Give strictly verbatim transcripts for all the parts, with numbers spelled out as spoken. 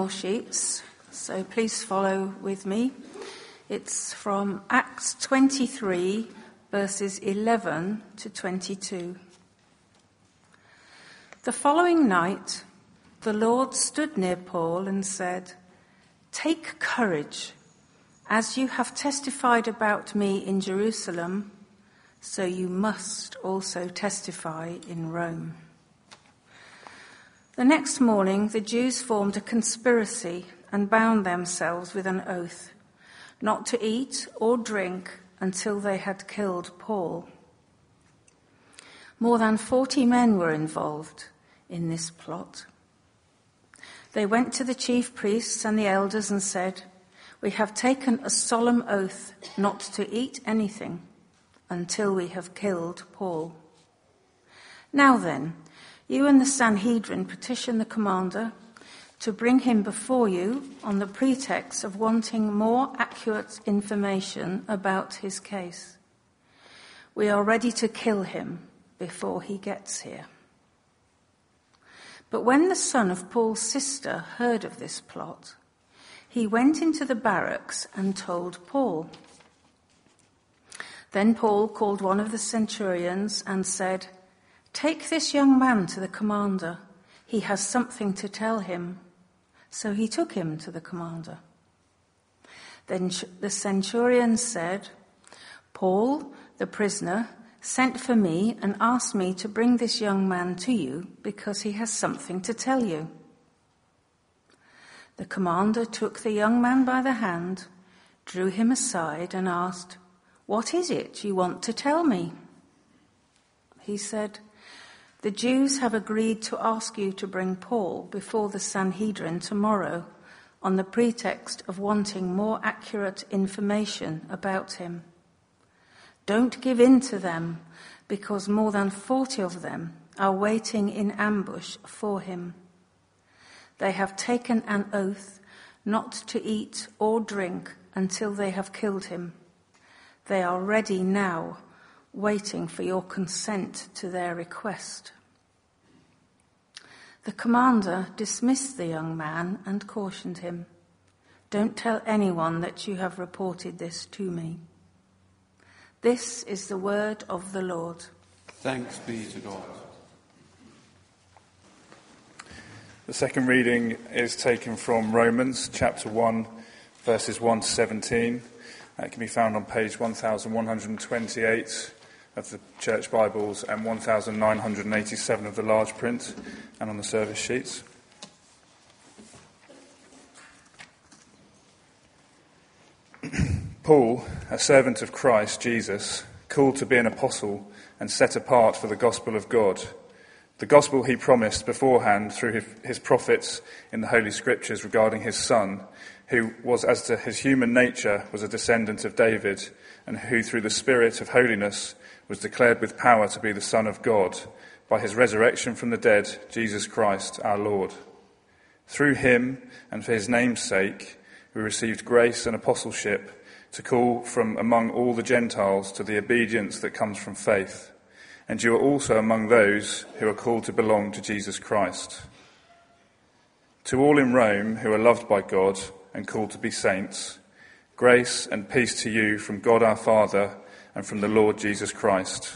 your sheets, so please follow with me. It's from Acts twenty-three, verses eleven to twenty-two. The following night, the Lord stood near Paul and said, "Take courage, as you have testified about me in Jerusalem, so you must also testify in Rome." The next morning, the Jews formed a conspiracy and bound themselves with an oath not to eat or drink until they had killed Paul. More than forty men were involved in this plot. They went to the chief priests and the elders and said, "We have taken a solemn oath not to eat anything until we have killed Paul. Now then, you and the Sanhedrin petition the commander to bring him before you on the pretext of wanting more accurate information about his case. We are ready to kill him before he gets here." But when the son of Paul's sister heard of this plot, he went into the barracks and told Paul. Then Paul called one of the centurions and said, "Take this young man to the commander. He has something to tell him." So he took him to the commander. Then the centurion said, "Paul, the prisoner, sent for me and asked me to bring this young man to you because he has something to tell you." The commander took the young man by the hand, drew him aside and asked, "What is it you want to tell me?" He said, "The Jews have agreed to ask you to bring Paul before the Sanhedrin tomorrow on the pretext of wanting more accurate information about him. Don't give in to them, because more than forty of them are waiting in ambush for him. They have taken an oath not to eat or drink until they have killed him. They are ready now, waiting for your consent to their request." The commander dismissed the young man and cautioned him, "Don't tell anyone that you have reported this to me." This is the word of the Lord. Thanks be to God. The second reading is taken from Romans chapter one, verses one to seventeen. That can be found on page one thousand one hundred twenty-eight of the Church Bibles and one thousand nine hundred eighty-seven of the large print and on the service sheets. Paul, a servant of Christ Jesus, called to be an apostle and set apart for the gospel of God, the gospel he promised beforehand through his prophets in the Holy Scriptures regarding his Son, who was, as to his human nature, was a descendant of David, and who through the Spirit of holiness was declared with power to be the Son of God, by his resurrection from the dead, Jesus Christ our Lord. Through him, and for his name's sake, we received grace and apostleship to call from among all the Gentiles to the obedience that comes from faith. And you are also among those who are called to belong to Jesus Christ. To all in Rome who are loved by God and called to be saints, grace and peace to you from God our Father and from the Lord Jesus Christ.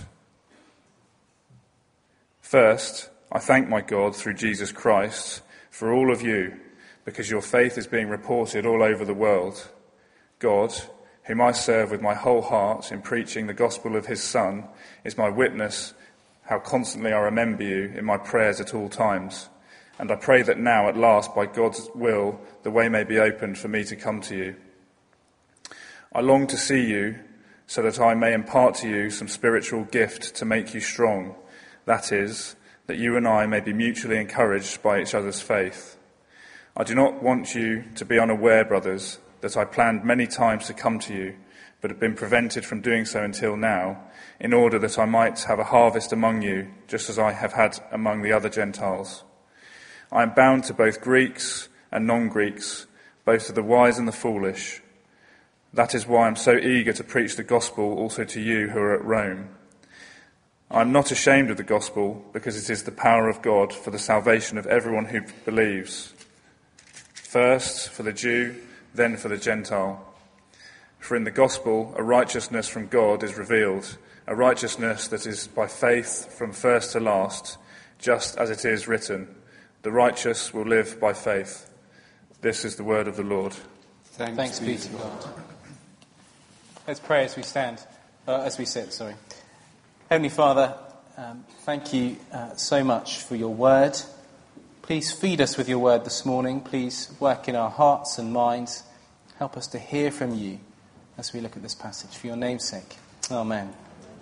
First, I thank my God through Jesus Christ for all of you, because your faith is being reported all over the world. God, whom I serve with my whole heart in preaching the gospel of his Son, is my witness how constantly I remember you in my prayers at all times. And I pray that now, at last, by God's will, the way may be opened for me to come to you. I long to see you, so that I may impart to you some spiritual gift to make you strong. That is, that you and I may be mutually encouraged by each other's faith. I do not want you to be unaware, brothers, that I planned many times to come to you, but have been prevented from doing so until now, in order that I might have a harvest among you, just as I have had among the other Gentiles. I am bound to both Greeks and non-Greeks, both to the wise and the foolish. That is why I am so eager to preach the gospel also to you who are at Rome. I am not ashamed of the gospel, because it is the power of God for the salvation of everyone who believes. first for the Jew, then for the Gentile. For in the gospel a righteousness from God is revealed, a righteousness that is by faith from first to last, just as it is written, the righteous will live by faith. This is the word of the Lord. Thanks, Thanks be to God. Let's pray as we stand, uh, as we sit, sorry. Heavenly Father, um, thank you uh, so much for your word. Please feed us with your word this morning. Please work in our hearts and minds. Help us to hear from you as we look at this passage. For your name's sake. Amen.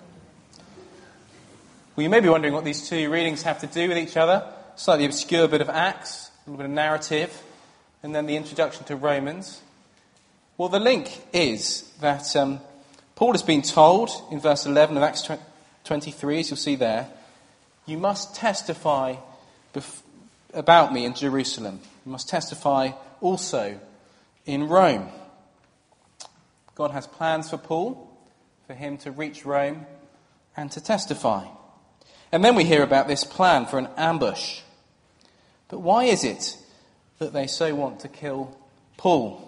Well, you may be wondering what these two readings have to do with each other. Slightly obscure bit of Acts, a little bit of narrative, and then the introduction to Romans. Well, the link is that um, Paul has been told in verse eleven of Acts twenty-three, as you'll see there, you must testify bef- about me in Jerusalem. You must testify also in Rome. God has plans for Paul, for him to reach Rome and to testify. And then we hear about this plan for an ambush. But why is it that they so want to kill Paul?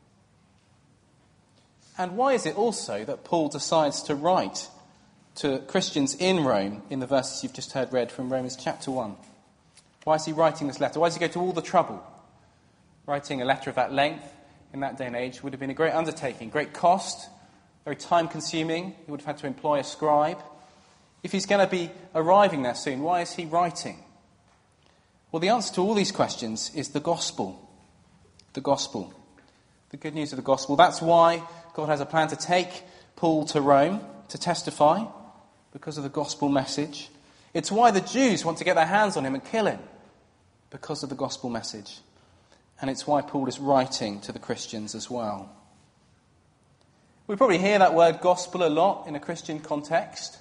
And why is it also that Paul decides to write to Christians in Rome in the verses you've just heard read from Romans chapter one? Why is he writing this letter? Why does he go to all the trouble? Writing a letter of that length in that day and age would have been a great undertaking, great cost, very time-consuming. He would have had to employ a scribe. If he's going to be arriving there soon, why is he writing? Well, the answer to all these questions is the gospel. The gospel. The good news of the gospel. That's why God has a plan to take Paul to Rome to testify, because of the gospel message. It's why the Jews want to get their hands on him and kill him, because of the gospel message. And it's why Paul is writing to the Christians as well. We probably hear that word gospel a lot in a Christian context.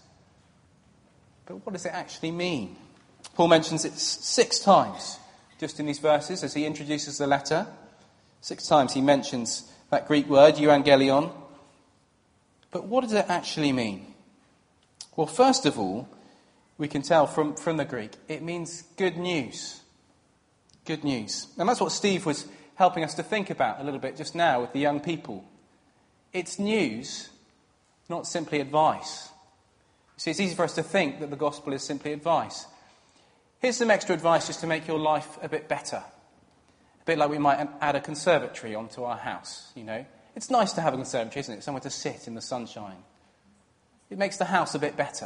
But what does it actually mean? Paul mentions it six times just in these verses as he introduces the letter. Six times he mentions that Greek word, euangelion. But what does it actually mean? Well, first of all, we can tell from, from the Greek, it means good news. Good news. And that's what Steve was helping us to think about a little bit just now with the young people. It's news, not simply advice. You see, it's easy for us to think that the gospel is simply advice. Here's some extra advice just to make your life a bit better. A bit like we might add a conservatory onto our house, you know. It's nice to have a conservatory, isn't it? Somewhere to sit in the sunshine. It makes the house a bit better.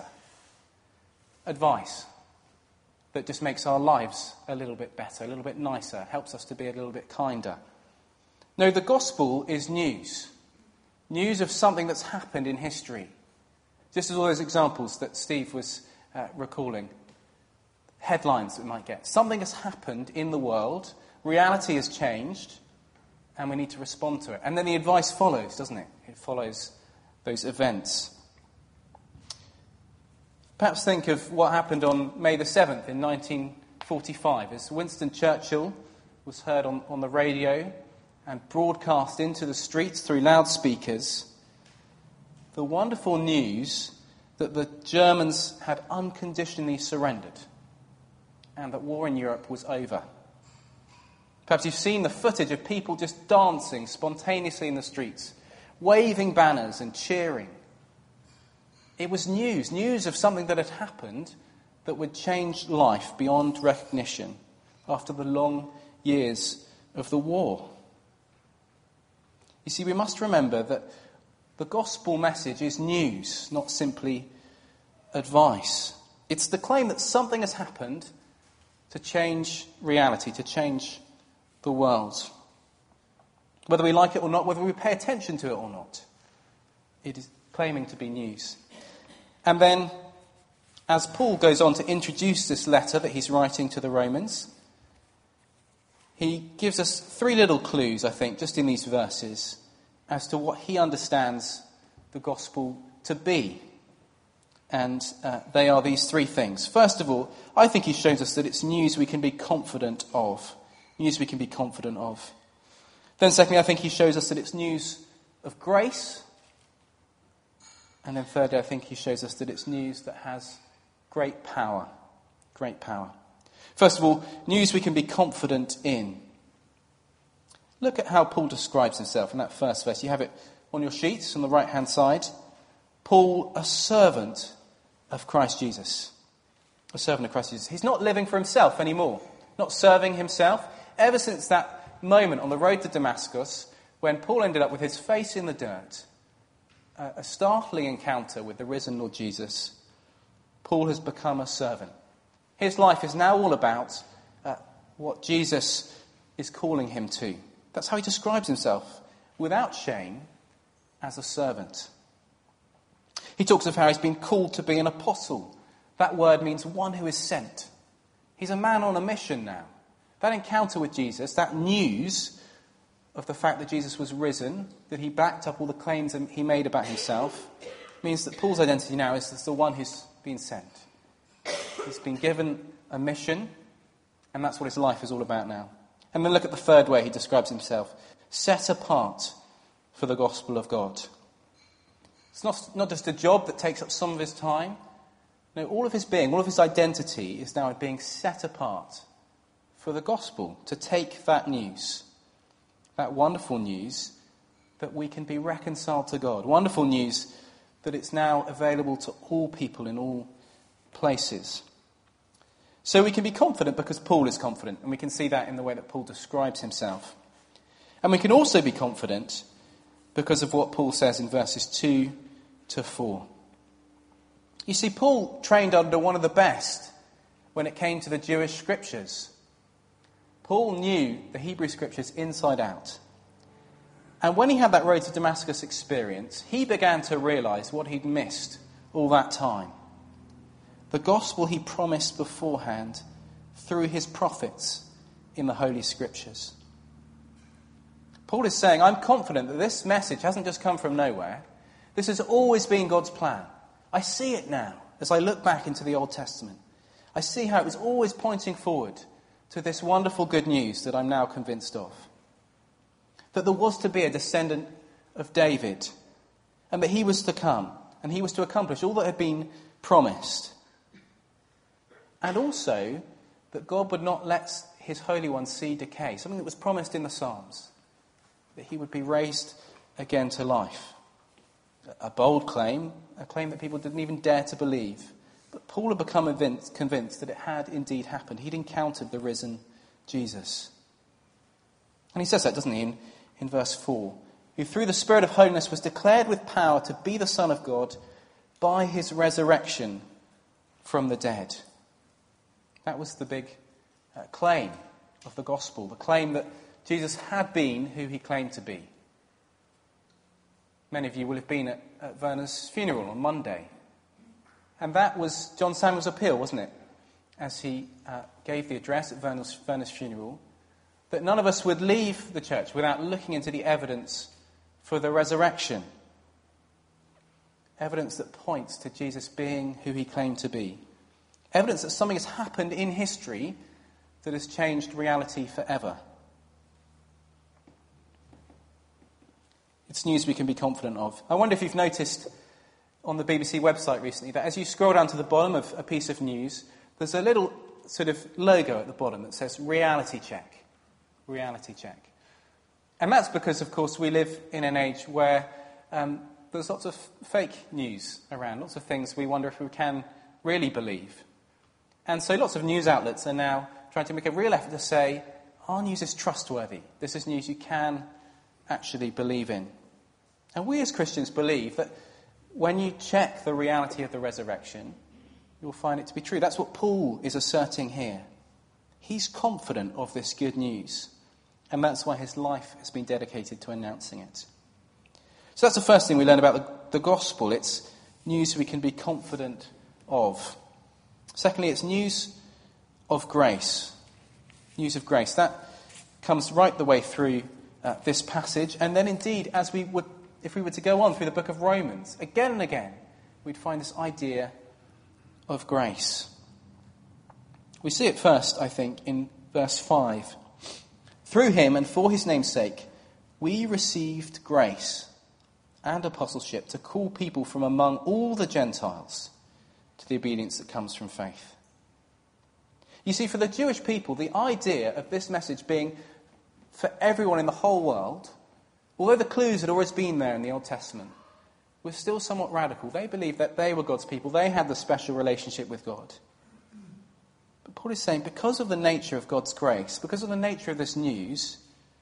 Advice that just makes our lives a little bit better, a little bit nicer, helps us to be a little bit kinder. No, the gospel is news. News of something that's happened in history. Just as all those examples that Steve was uh, recalling. Headlines that we might get. Something has happened in the world, reality has changed, and we need to respond to it. And then the advice follows, doesn't it? It follows those events. Perhaps think of what happened on May the seventh in nineteen forty-five as Winston Churchill was heard on, on the radio and broadcast into the streets through loudspeakers the wonderful news that the Germans had unconditionally surrendered and that war in Europe was over. Perhaps you've seen the footage of people just dancing spontaneously in the streets, waving banners and cheering. It was news, news of something that had happened that would change life beyond recognition after the long years of the war. You see, we must remember that the gospel message is news, not simply advice. It's the claim that something has happened to change reality, to change the world. Whether we like it or not, whether we pay attention to it or not, it is claiming to be news. And then, as Paul goes on to introduce this letter that he's writing to the Romans, he gives us three little clues, I think, just in these verses, as to what he understands the gospel to be. And uh, they are these three things. First of all, I think he shows us that it's news we can be confident of. News we can be confident of. Then secondly, I think he shows us that it's news of grace. And then thirdly, I think he shows us that it's news that has great power. Great power. First of all, news we can be confident in. Look at how Paul describes himself in that first verse. You have it on your sheets on the right-hand side. Paul, a servant of Christ Jesus. A servant of Christ Jesus. He's not living for himself anymore. Not serving himself. Ever since that moment on the road to Damascus, when Paul ended up with his face in the dirt, a, a startling encounter with the risen Lord Jesus, Paul has become a servant. His life is now all about uh, what Jesus is calling him to. That's how he describes himself, without shame, as a servant. He talks of how he's been called to be an apostle. That word means one who is sent. He's a man on a mission now. That encounter with Jesus, that news of the fact that Jesus was risen, that he backed up all the claims that he made about himself, means that Paul's identity now is as the one who's been sent. He's been given a mission, and that's what his life is all about now. And then look at the third way he describes himself. Set apart for the gospel of God. It's not, not just a job that takes up some of his time. No, all of his being, all of his identity is now being set apart for the gospel, to take that news, that wonderful news that we can be reconciled to God. Wonderful news that it's now available to all people in all places. So we can be confident because Paul is confident, and we can see that in the way that Paul describes himself. And we can also be confident because of what Paul says in verses two to four. You see, Paul trained under one of the best when it came to the Jewish scriptures. Paul knew the Hebrew scriptures inside out. And when he had that road to Damascus experience, he began to realize what he'd missed all that time. The gospel he promised beforehand through his prophets in the Holy Scriptures. Paul is saying, I'm confident that this message hasn't just come from nowhere. This has always been God's plan. I see it now as I look back into the Old Testament. I see how it was always pointing forward to this wonderful good news that I'm now convinced of. That there was to be a descendant of David, and that he was to come, and he was to accomplish all that had been promised. And also that God would not let his Holy One see decay, something that was promised in the Psalms, that he would be raised again to life. A bold claim, a claim that people didn't even dare to believe. But Paul had become convinced that it had indeed happened. He'd encountered the risen Jesus. And he says that, doesn't he, in, in verse four, who through the Spirit of holiness was declared with power to be the Son of God by his resurrection from the dead. That was the big uh, claim of the gospel, the claim that Jesus had been who he claimed to be. Many of you will have been at, at Werner's funeral on Monday. And that was John Samuel's appeal, wasn't it? As he uh, gave the address at Werner's, Werner's funeral, that none of us would leave the church without looking into the evidence for the resurrection. Evidence that points to Jesus being who he claimed to be. Evidence that something has happened in history that has changed reality forever. It's news we can be confident of. I wonder if you've noticed on the B B C website recently that as you scroll down to the bottom of a piece of news, there's a little sort of logo at the bottom that says reality check. Reality check. And that's because, of course, we live in an age where um, there's lots of fake news around, lots of things we wonder if we can really believe. And so lots of news outlets are now trying to make a real effort to say, our news is trustworthy. This is news you can actually believe in. And we as Christians believe that when you check the reality of the resurrection, you'll find it to be true. That's what Paul is asserting here. He's confident of this good news. And that's why his life has been dedicated to announcing it. So that's the first thing we learn about the, the gospel. It's news we can be confident of. Secondly, it's news of grace. News of grace. That comes right the way through uh, this passage. And then indeed, as we would, if we were to go on through the book of Romans, again and again, we'd find this idea of grace. We see it first, I think, in verse five. Through him and for his name's sake, we received grace and apostleship to call people from among all the Gentiles to the obedience that comes from faith. You see, for the Jewish people, the idea of this message being for everyone in the whole world, although the clues had always been there in the Old Testament, were still somewhat radical. They believed that they were God's people. They had the special relationship with God. But Paul is saying, because of the nature of God's grace, because of the nature of this news,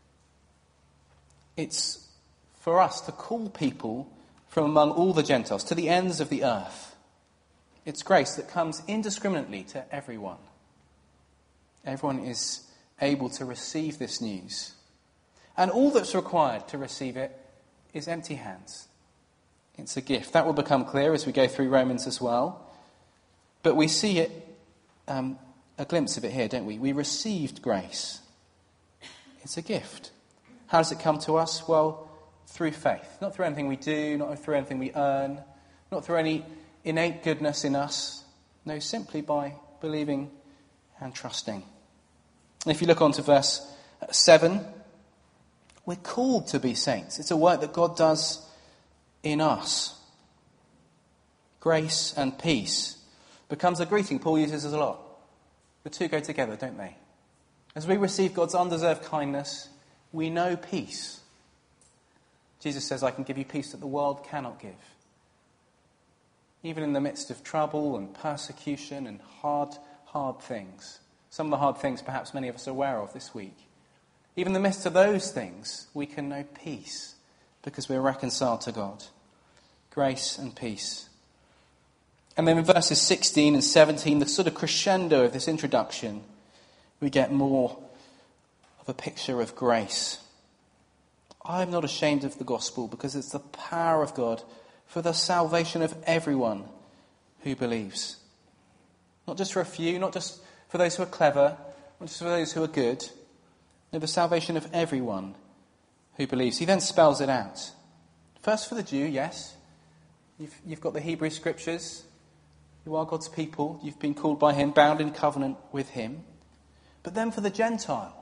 it's for us to call people from among all the Gentiles to the ends of the earth. It's grace that comes indiscriminately to everyone. Everyone is able to receive this news. And all that's required to receive it is empty hands. It's a gift. That will become clear as we go through Romans as well. But we see it, um, a glimpse of it here, don't we? We received grace. It's a gift. How does it come to us? Well, through faith. Not through anything we do, not through anything we earn, not through any innate goodness in us. No, simply by believing and trusting. And if you look on to verse seven, we're called to be saints. It's a work that God does in us. Grace and peace becomes a greeting Paul uses a lot. The two go together, don't they? As we receive God's undeserved kindness, we know peace. Jesus says, I can give you peace that the world cannot give. Even in the midst of trouble and persecution and hard, hard things. Some of the hard things perhaps many of us are aware of this week. Even in the midst of those things, we can know peace because we're reconciled to God. Grace and peace. And then in verses sixteen and seventeen, the sort of crescendo of this introduction, we get more of a picture of grace. I am not ashamed of the gospel because it's the power of God for the salvation of everyone who believes. Not just for a few, not just for those who are clever, not just for those who are good. No, the salvation of everyone who believes. He then spells it out. First for the Jew, yes. You've, you've got the Hebrew scriptures. You are God's people. You've been called by him, bound in covenant with him. But then for the Gentile.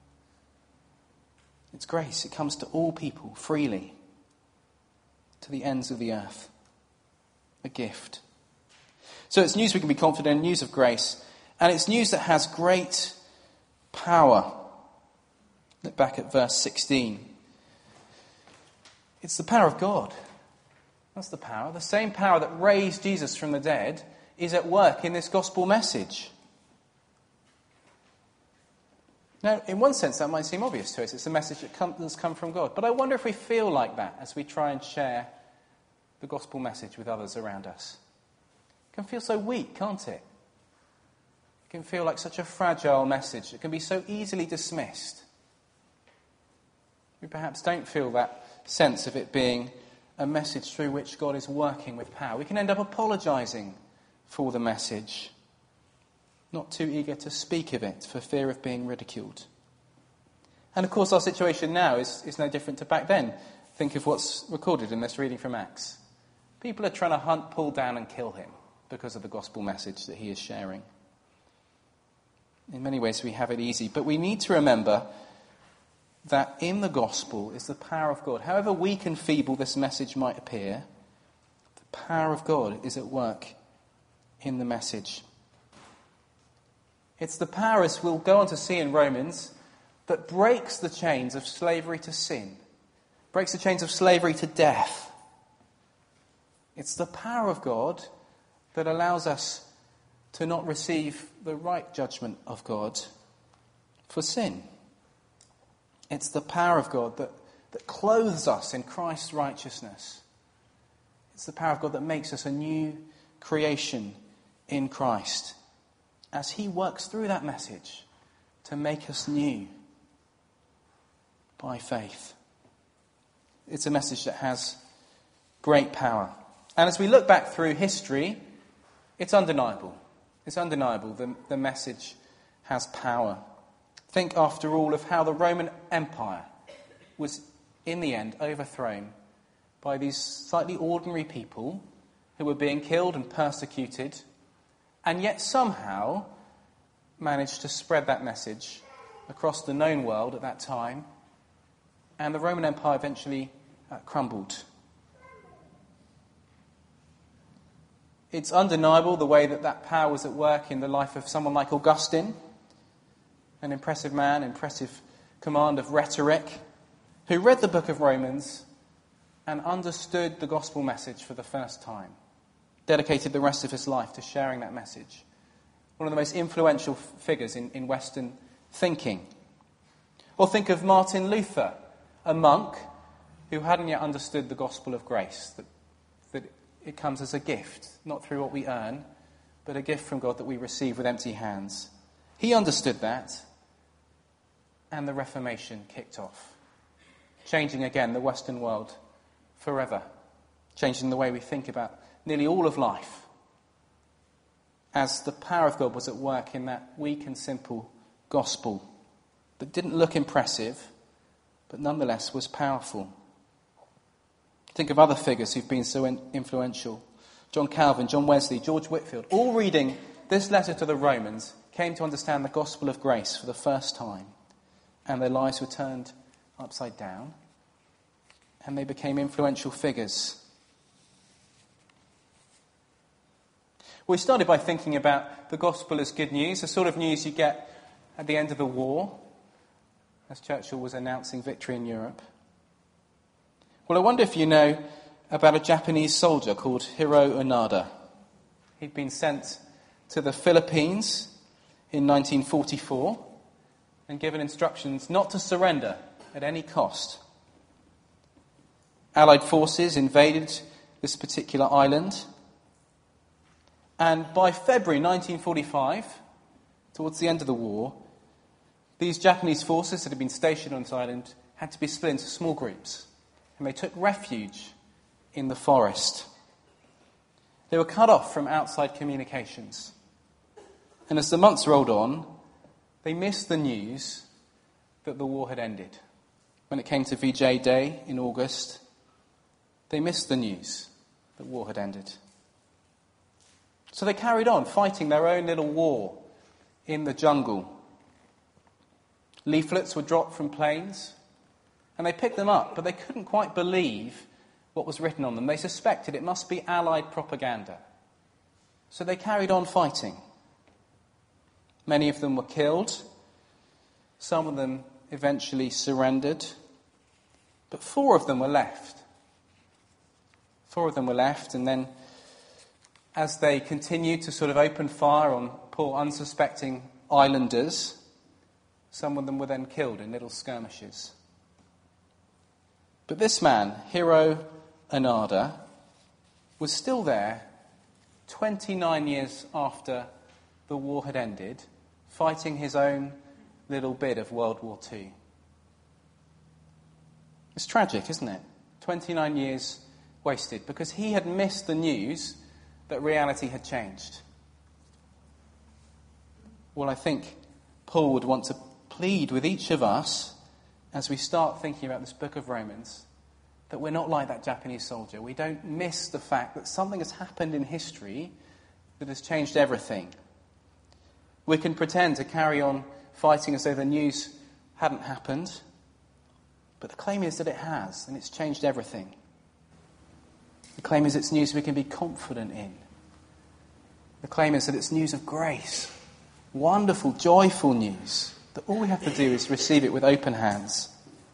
It's grace. It comes to all people freely. To the ends of the earth. A gift. So it's news we can be confident in, news of grace. And it's news that has great power. Look back at verse sixteen. It's the power of God. That's the power. The same power that raised Jesus from the dead is at work in this gospel message. Now, in one sense, that might seem obvious to us. It's a message that has come from God. But I wonder if we feel like that as we try and share the gospel message with others around us. It can feel so weak, can't it? It can feel like such a fragile message. It can be so easily dismissed. We perhaps don't feel that sense of it being a message through which God is working with power. We can end up apologising for the message, not too eager to speak of it for fear of being ridiculed. And of course our situation now is, is no different to back then. Think of what's recorded in this reading from Acts. People are trying to hunt Paul down and kill him because of the gospel message that he is sharing. In many ways we have it easy, but we need to remember that in the gospel is the power of God. However weak and feeble this message might appear, the power of God is at work in the message. It's the power, as we'll go on to see in Romans, that breaks the chains of slavery to sin, breaks the chains of slavery to death. It's the power of God that allows us to not receive the right judgment of God for sin. It's the power of God that, that clothes us in Christ's righteousness. It's the power of God that makes us a new creation in Christ as he works through that message to make us new by faith. It's a message that has great power. And as we look back through history, it's undeniable. It's undeniable. The, the message has power. Think, after all, of how the Roman Empire was, in the end, overthrown by these slightly ordinary people who were being killed and persecuted, and yet somehow managed to spread that message across the known world at that time, and the Roman Empire eventually uh, crumbled. It's undeniable the way that that power was at work in the life of someone like Augustine, an impressive man, impressive command of rhetoric, who read the book of Romans and understood the gospel message for the first time, dedicated the rest of his life to sharing that message. One of the most influential f- figures in, in Western thinking. Or think of Martin Luther, a monk who hadn't yet understood the gospel of grace, that, that it comes as a gift, not through what we earn, but a gift from God that we receive with empty hands. He understood that, and the Reformation kicked off, changing again the Western world forever, changing the way we think about nearly all of life, as the power of God was at work in that weak and simple gospel that didn't look impressive, but nonetheless was powerful. Think of other figures who've been so in- influential. John Calvin, John Wesley, George Whitefield, all reading this letter to the Romans, came to understand the gospel of grace for the first time, and their lives were turned upside down, and they became influential figures. We started by thinking about the gospel as good news, the sort of news you get at the end of the war, as Churchill was announcing victory in Europe. Well, I wonder if you know about a Japanese soldier called Hiro Onoda. He'd been sent to the Philippines in nineteen forty-four and given instructions not to surrender at any cost. Allied forces invaded this particular island, and by February nineteen forty-five, towards the end of the war, these Japanese forces that had been stationed on this island had to be split into small groups, and they took refuge in the forest. They were cut off from outside communications. And as the months rolled on, they missed the news that the war had ended. When it came to V J Day in August, they missed the news that war had ended. So they carried on fighting their own little war in the jungle. Leaflets were dropped from planes, and they picked them up, but they couldn't quite believe what was written on them. They suspected it must be Allied propaganda. So they carried on fighting. Many of them were killed. Some of them eventually surrendered. But four of them were left. Four of them were left, and then as they continued to sort of open fire on poor unsuspecting islanders, some of them were then killed in little skirmishes. But this man, Hiro Onoda, was still there twenty-nine years after the war had ended, fighting his own little bit of World War Two. It's tragic, isn't it? twenty-nine years wasted, because he had missed the news that reality had changed. Well, I think Paul would want to plead with each of us as we start thinking about this book of Romans that we're not like that Japanese soldier. We don't miss the fact that something has happened in history that has changed everything. We can pretend to carry on fighting as though the news hadn't happened, but the claim is that it has, and it's changed everything. The claim is it's news we can be confident in. The claim is that it's news of grace, wonderful, joyful news, that all we have to do is receive it with open hands.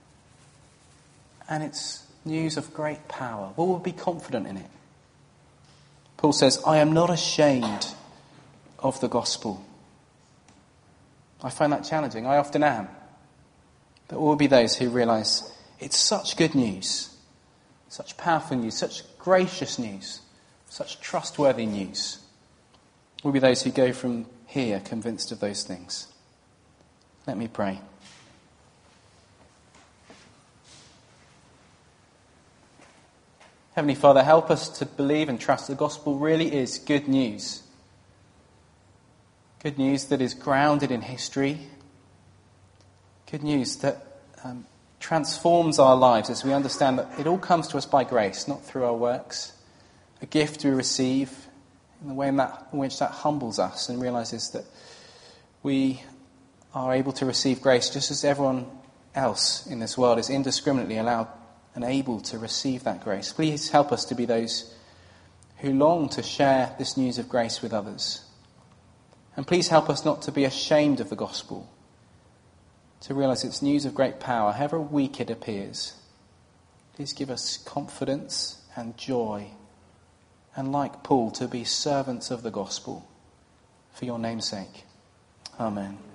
And it's news of great power. Will we be confident in it? Paul says, I am not ashamed of the gospel. I find that challenging. I often am. There will be those who realise it's such good news, such powerful news, such gracious news, such trustworthy news. Will be those who go from here convinced of those things. Let me pray. Heavenly Father, help us to believe and trust the gospel really is good news. Good news that is grounded in history. Good news that um, transforms our lives as we understand that it all comes to us by grace, not through our works. A gift we receive in the way in, that, in which that humbles us and realises that we are able to receive grace just as everyone else in this world is indiscriminately allowed and able to receive that grace. Please help us to be those who long to share this news of grace with others. And please help us not to be ashamed of the gospel, to realise it's news of great power, however weak it appears. Please give us confidence and joy, and like Paul, to be servants of the gospel for your name's sake. Amen.